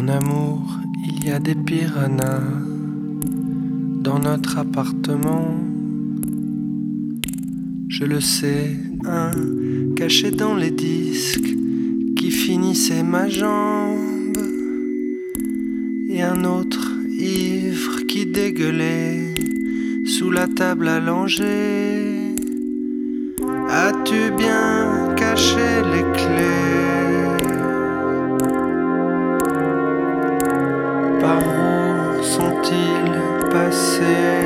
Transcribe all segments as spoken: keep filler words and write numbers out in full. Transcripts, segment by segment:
Mon amour, il y a des piranhas dans notre appartement. Je le sais, un caché dans les disques qui finissait ma jambe, et un autre ivre qui dégueulait sous la table allongée. As-tu bien caché les clés? Par où sont-ils passés?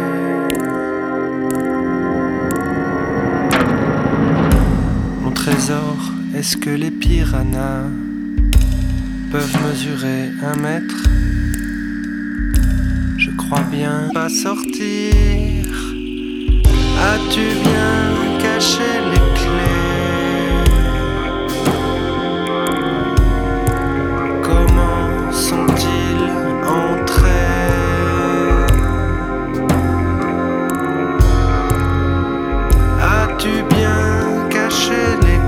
Mon trésor, est-ce que les piranhas peuvent mesurer un mètre? Je crois bien pas sortir. As-tu bien caché les clés? Comment sont-ils entrés? As-tu bien caché les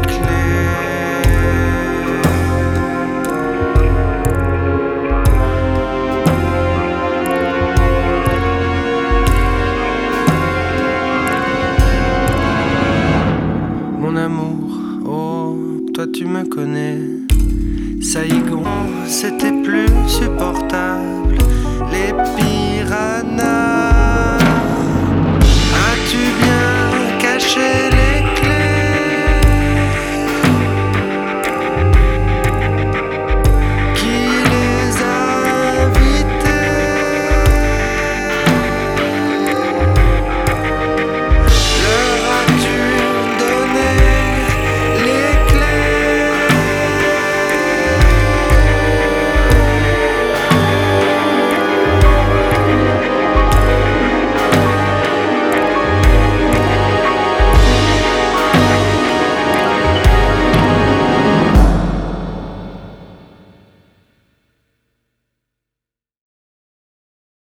Mon amour, oh, toi tu me connais. Saïgon, c'était plus supportable. Les piranhas, as-tu bien caché